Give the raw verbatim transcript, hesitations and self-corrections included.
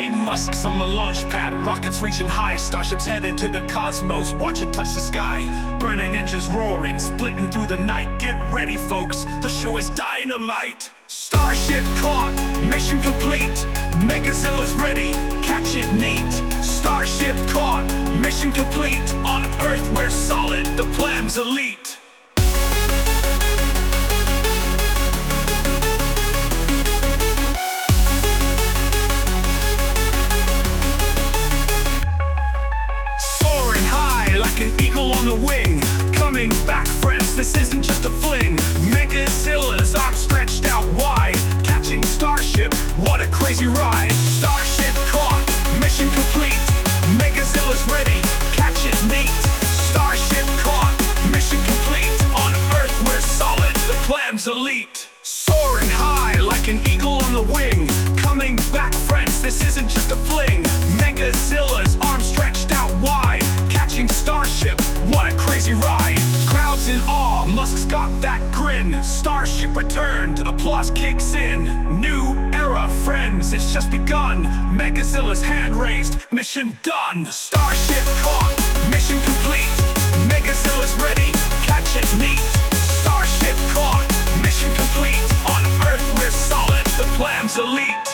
Elon Musk's on the launch pad, rockets reaching high, starships headed to the cosmos. Watch it touch the sky, burning engines roaring, splitting through the night. Get ready, folks, the show is dynamite. Starship caught, mission complete. Megazilla's ready, catch it neat. Starship caught, mission complete. On Earth we're solid, the plan's elite. Soaring high like an eagle on the wing. Coming back, friends, this isn't just a fling. Megazilla's arms stretched out wide, catching Starship, what a crazy ride. Starship caught, mission complete. Megazilla's ready, catch it neat. Starship caught, mission complete. On Earth we're solid, the plan's elite. Soaring high like an eagle on the wing. Coming back, friends, this isn't just a fling. Megazilla's arms stretched out wide, catching Starship, what a crazy ride. Crowds in awe, Musk's got that grin. Starship returned, applause kicks in. New era, friends, it's just begun. Megazilla's hand raised, mission done. Starship caught, mission complete. Megazilla's ready, catch it neat. Starship caught, mission complete. On Earth we're solid, the plan's elite.